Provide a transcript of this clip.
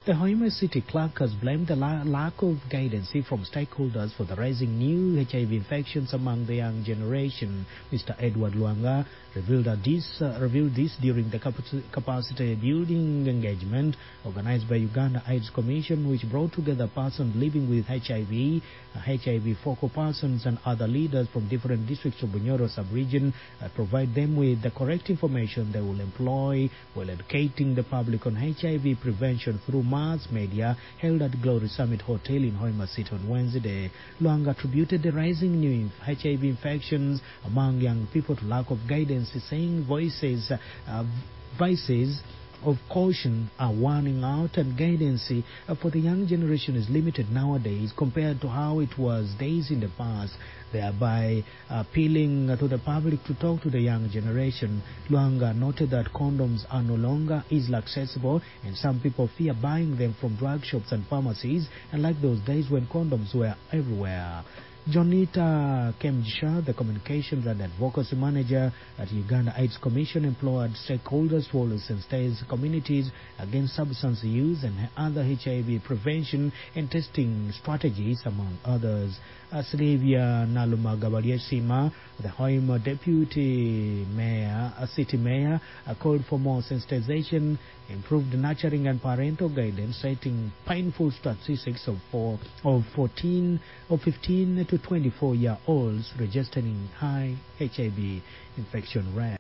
The Hoima City Clerk has blamed the lack of guidance from stakeholders for the rising new HIV infections among the young generation. Mr. Edward Luanga revealed this during the capacity building engagement organized by Uganda AIDS Commission, which brought together persons living with HIV, HIV focal persons, and other leaders from different districts of Bunyoro sub-region, provide them with the correct information they will employ while educating the public on HIV prevention through mass media held at Glory Summit Hotel in Hoima City on Wednesday. Luanga attributed the rising new HIV infections among young people to lack of guidance, saying voices of caution are warning out, and guidance for the young generation is limited nowadays compared to how it was days in the past, thereby appealing to the public to talk to the young generation. Luanga noted that condoms are no longer easily accessible, and some people fear buying them from drug shops and pharmacies, unlike those days when condoms were everywhere. Jonita Kemjisha, the Communications and Advocacy Manager at Uganda AIDS Commission, implored stakeholders to always sensitize communities against substance use and other HIV prevention and testing strategies, among others. Sylvia Naluma Gabaliesima, the Hoima Deputy Mayor, City Mayor, called for more sensitization, improved nurturing and parental guidance, citing painful statistics of 15 to 24-year-olds registering high HIV infection rate.